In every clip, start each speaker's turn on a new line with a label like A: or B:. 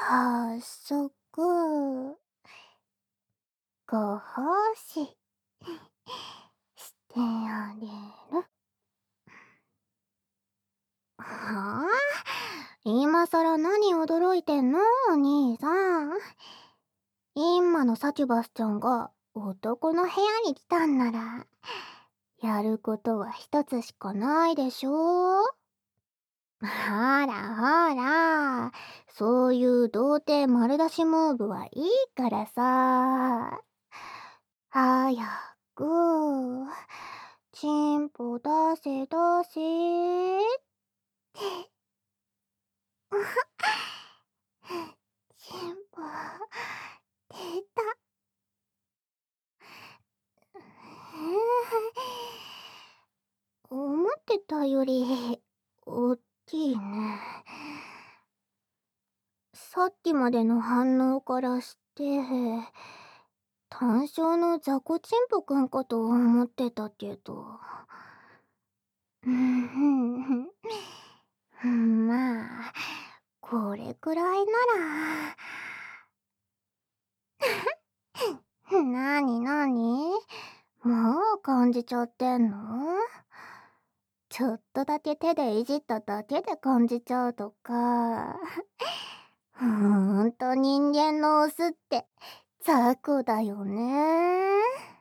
A: 早速、ご奉仕してあげる。はあ、今さら何驚いてんのお兄さん。今のサチュバスちゃんが男の部屋に来たんなら、やることは一つしかないでしょ。ほらほら、そういう童貞丸出しムーブはいいからさ。早く、チンポ出せ出せ。チンポ、出た。思ってたより、おっきいね。さっきまでの反応からして、単勝のザコチンポくんかと思ってたけど。まあ、これくらいなら。なになに、もう感じちゃってんの？ちょっとだけ手でいじっただけで感じちゃうとか。ほんと人間のオスって雑魚だよね。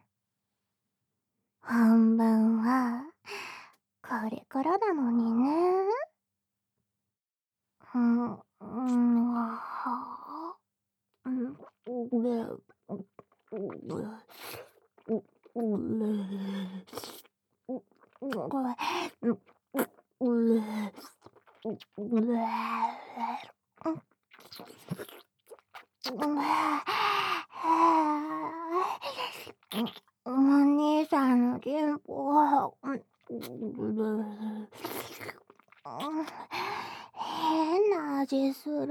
A: 本番はこれからなのにね。うん、はあ、うん、お兄さんの進歩は、変な味する。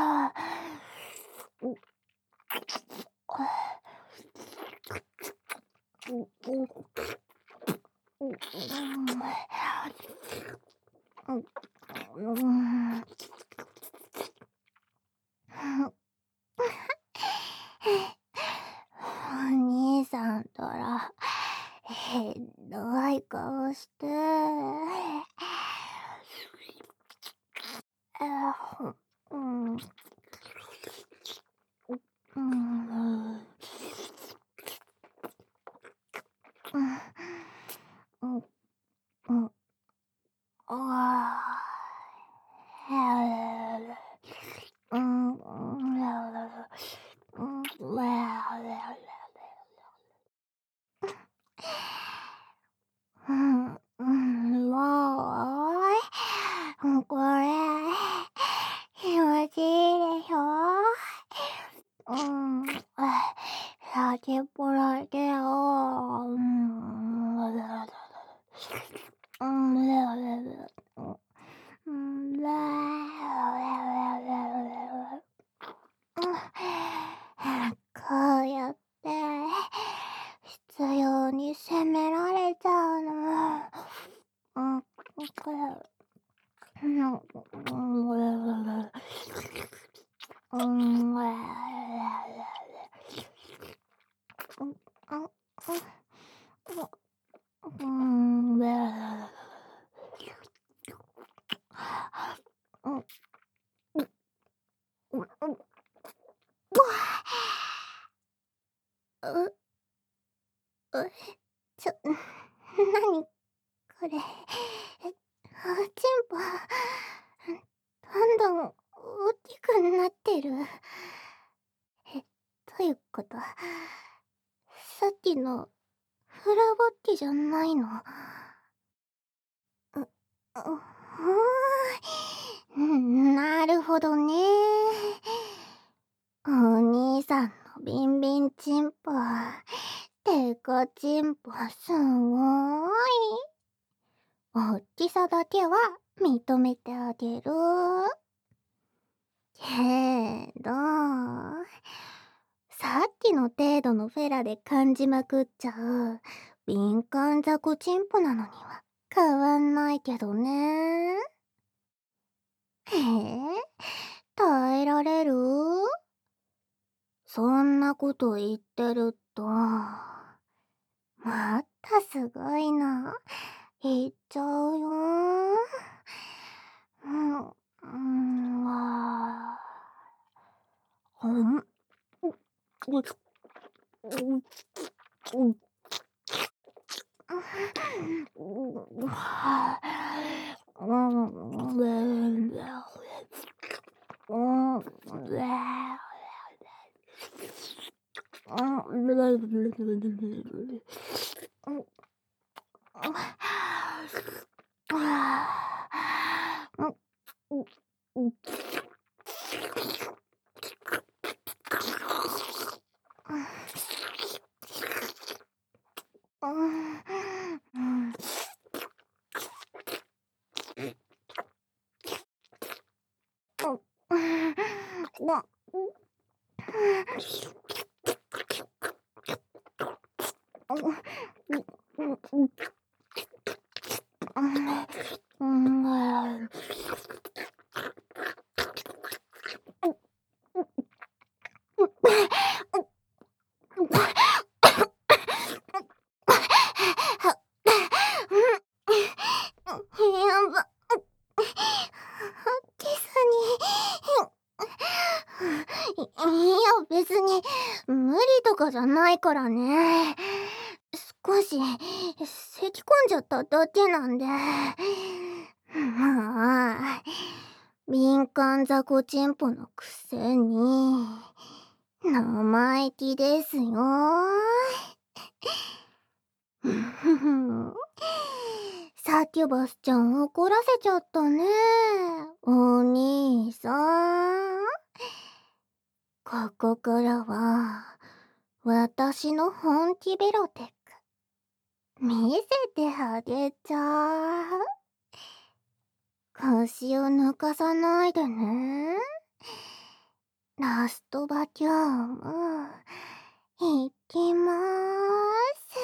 A: お兄さんったら、ひどい顔して。うん。うん。うん。うん。ああ。うん。うん、うん、もう、これ、気持ちいいでしょ？うん、先っぽだけを、うん、こうやって、必要に責められちゃうの。うん、これ、うん、ちょ、なにこれ。チンポ、どんどん大きくなってる。どういうこと？さっきのフラボッキじゃないの？なるほどね。お兄さんのビンビンチンポ、デカチンポすごい。おっきさだけは認めてあげる。けど、さっきの程度のフェラで感じまくっちゃう敏感雑魚チンポなのには変わんないけどね。へえ、耐えられる？ そんなこと言ってると、またすごいの言っちゃうよ。うん、うん、やば、キスに。いや、別に無理とかじゃないからね。少し咳込んじゃっただけなんで。まあ、敏感雑魚チンポのくせに生意気ですよ。サキュバスちゃん怒らせちゃったね。お兄さん。ここからは私の本気ベロテック見せてあげちゃう。腰を抜かさないでね。ラストバキュームいきまーす。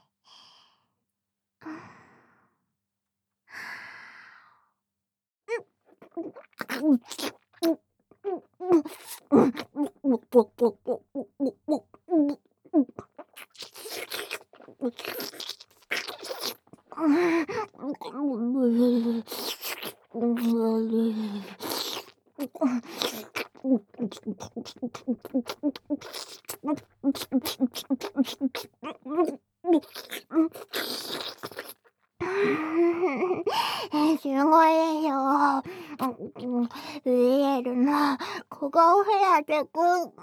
A: すごいでしょ。リエルな小顔ヘアテク。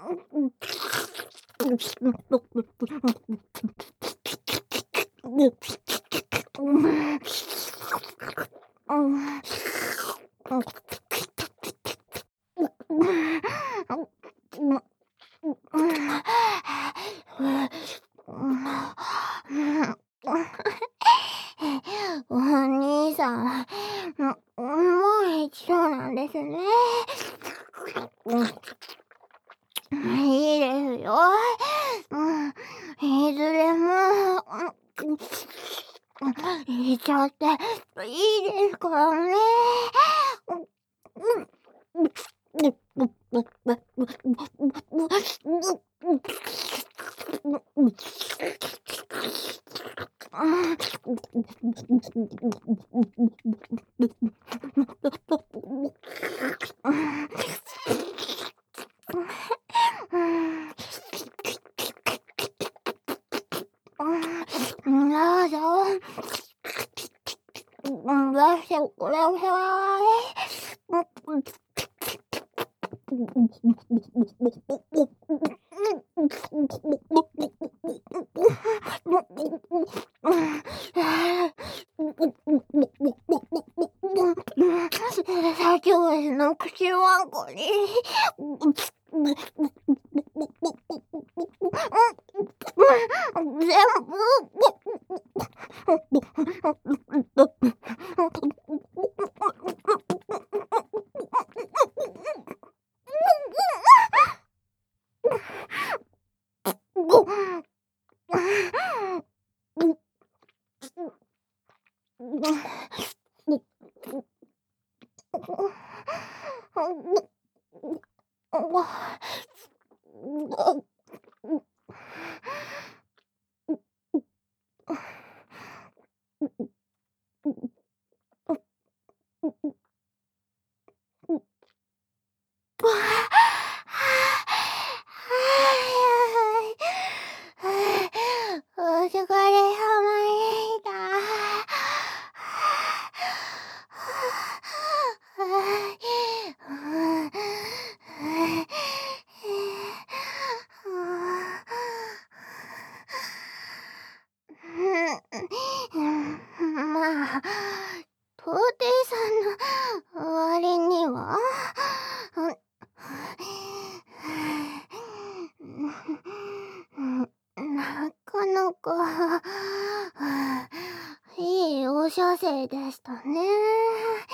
A: お兄さん、もう一度なんですね。いいですよ。いずれも、いっちゃっていいですからね。どうぞ。これを最強ですの口ワンコに。全お疲れ様でした。まあ、到底さんの割には、なかなかいいお射精でしたね。